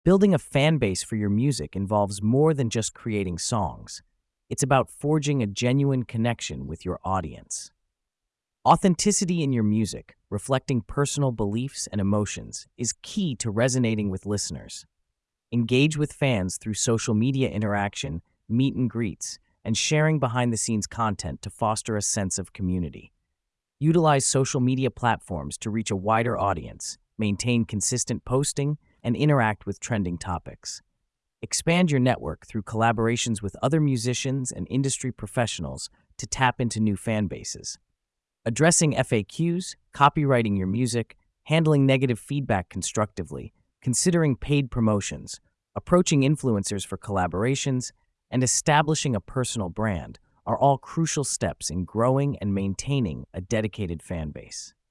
Building a fan base for your music involves more than just creating songs. It's about forging a genuine connection with your audience. Authenticity in your music, reflecting personal beliefs and emotions, is key to resonating with listeners. Engage with fans through social media interaction, meet and greets, and sharing behind the scenes content to foster a sense of community. Utilize social media platforms to reach a wider audience, maintain consistent posting, and interact with trending topics. Expand your network through collaborations with other musicians and industry professionals to tap into new fan bases. Addressing FAQs, copywriting your music, handling negative feedback constructively, considering paid promotions, approaching influencers for collaborations, and establishing a personal brand are all crucial steps in growing and maintaining a dedicated fan base.